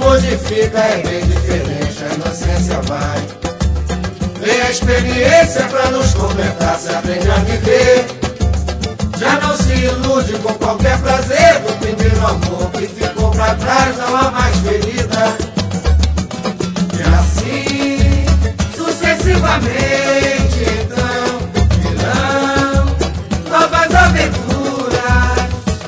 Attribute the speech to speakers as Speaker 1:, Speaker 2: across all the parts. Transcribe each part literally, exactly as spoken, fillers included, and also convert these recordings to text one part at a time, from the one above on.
Speaker 1: modifica, é bem diferente, a inocência vai. Vem a experiência pra nos completar, se aprende a viver. Já não se ilude com qualquer prazer do primeiro amor que ficou pra trás, não há mais ferida. E assim, sucessivamente, então, virão novas aventuras.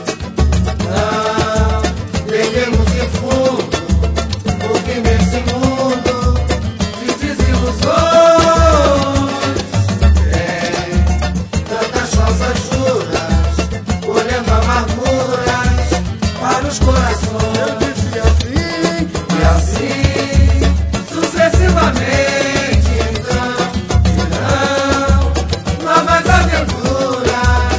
Speaker 1: Não peguemos de fundo, porque nesse mundo de desilusões tem tantas falsas juras, colhendo amarguras para os corações. Eu disse assim, e assim, sucessivamente, então, virão novas aventuras.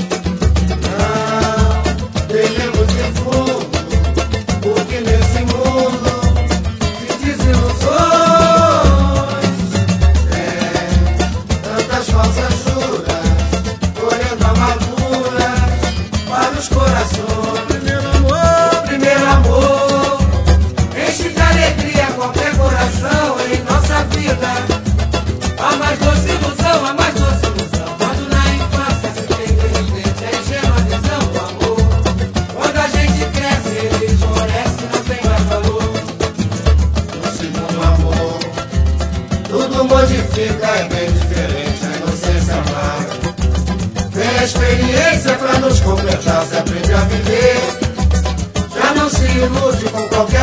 Speaker 1: Não peguemos de fundo, porque nesse mundo de desilusões tem tantas falsas juras, colhendo amarguras para os corações. Primeiro amor, primeiro amor, enche de alegria qualquer coração em nossa vida. A mais doce ilusão, a mais doce ilusão, quando na infância se tem de repente a ingênua visão do amor. Quando a gente cresce, ele esmorece, não tem mais valor. No segundo amor, tudo modifica, é bem diferente, a inocência vai. Vem a experiência pra nos completar, se aprende a viver. Já não se ilude com qualquer